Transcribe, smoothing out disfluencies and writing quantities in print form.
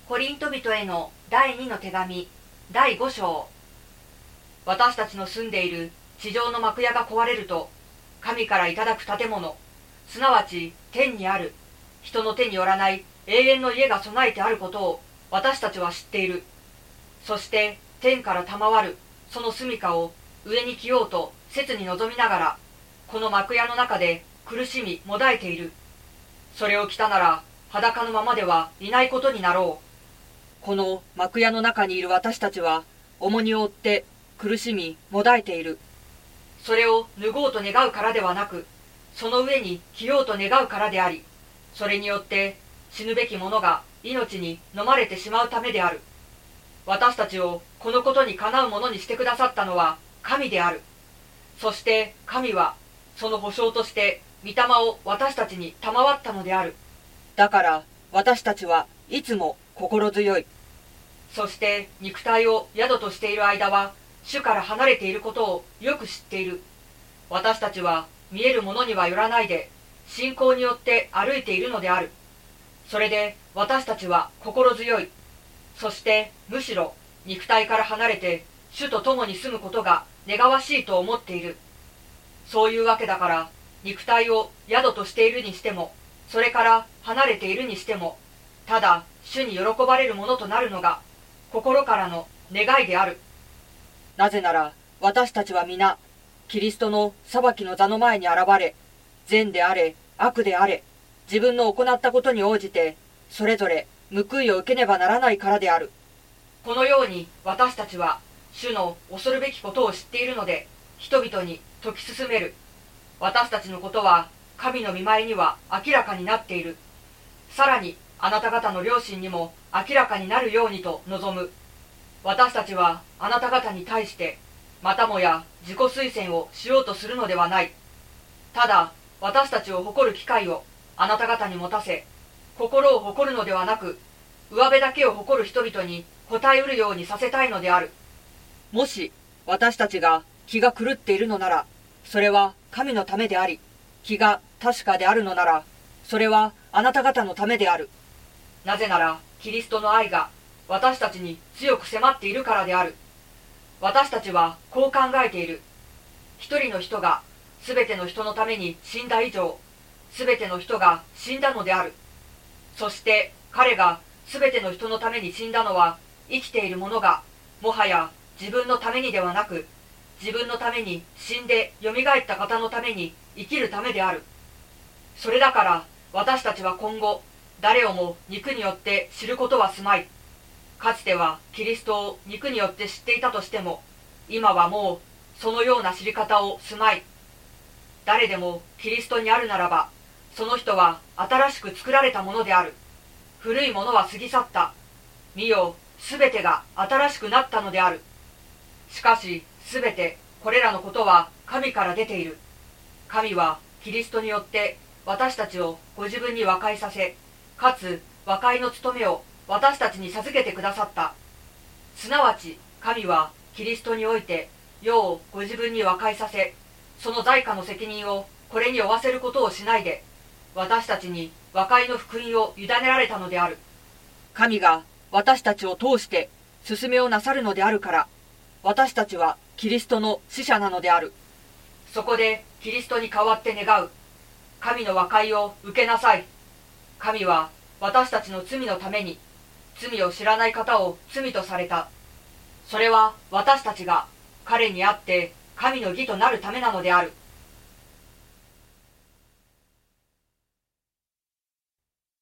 コリント人への第2の手紙第5章。私たちの住んでいる地上の幕屋が壊れると、神からいただく建物、すなわち天にある人の手によらない永遠の家が備えてあることを私たちは知っている。そして天から賜るその住処を上に着ようと切に望みながら、この幕屋の中で苦しみもだえている。それを着たなら裸のままではいないことになろう。この幕屋の中にいる私たちは重荷を負って苦しみもだえている。それを脱ごうと願うからではなく、その上に着ようと願うからであり、それによって死ぬべき者が命に飲まれてしまうためである。私たちをこのことにかなうものにしてくださったのは神である。そして神はその保証として御霊を私たちに賜ったのである。だから私たちはいつも心強い。そして肉体を宿としている間は主から離れていることをよく知っている。私たちは見えるものにはよらないで信仰によって歩いているのである。それで私たちは心強い。そしてむしろ肉体から離れて主と共に住むことが願わしいと思っている。そういうわけだから肉体を宿としているにしても、それから離れているにしても、ただ主に喜ばれるものとなるのが心からの願いである。なぜなら私たちは皆キリストの裁きの座の前に現れ、善であれ悪であれ自分の行ったことに応じてそれぞれ報いを受けねばならないからである。このように私たちは主の恐るべきことを知っているので、人々に説き進める。私たちのことは神の御前には明らかになっている。さらにあなた方の良心にも明らかになるようにと望む。私たちはあなた方に対してまたもや自己推薦をしようとするのではない。ただ私たちを誇る機会をあなた方に持たせ、心を誇るのではなく上辺だけを誇る人々に応えうるようにさせたいのである。もし私たちが気が狂っているのなら、それは神のためであり、気が確かであるのなら、それはあなた方のためである。なぜならキリストの愛が私たちに強く迫っているからである。私たちはこう考えている。一人の人がすべての人のために死んだ以上、すべての人が死んだのである。そして彼がすべての人のために死んだのは、生きている者がもはや自分のためにではなく、自分のために死んでよみがえった方のために生きるためである。それだから私たちは今後誰をも肉によって知ることはすまい。かつてはキリストを肉によって知っていたとしても、今はもうそのような知り方をすまい。誰でもキリストにあるならば、その人は新しく作られたものである。古いものは過ぎ去った。見よ、すべてが新しくなったのである。しかしすべてこれらのことは神から出ている。神はキリストによって私たちをご自分に和解させ、かつ和解の務めを私たちに授けてくださった。すなわち神はキリストにおいて世をご自分に和解させ、その罪過の責任をこれに負わせることをしないで、私たちに和解の福音を委ねられたのである。神が私たちを通して勧めをなさるのであるから、私たちはキリストの使者なのである。そこでキリストに代わって願う。神の和解を受けなさい。神は私たちの罪のために罪を知らない方を罪とされた。それは私たちが彼にあって神の義となるためなのである。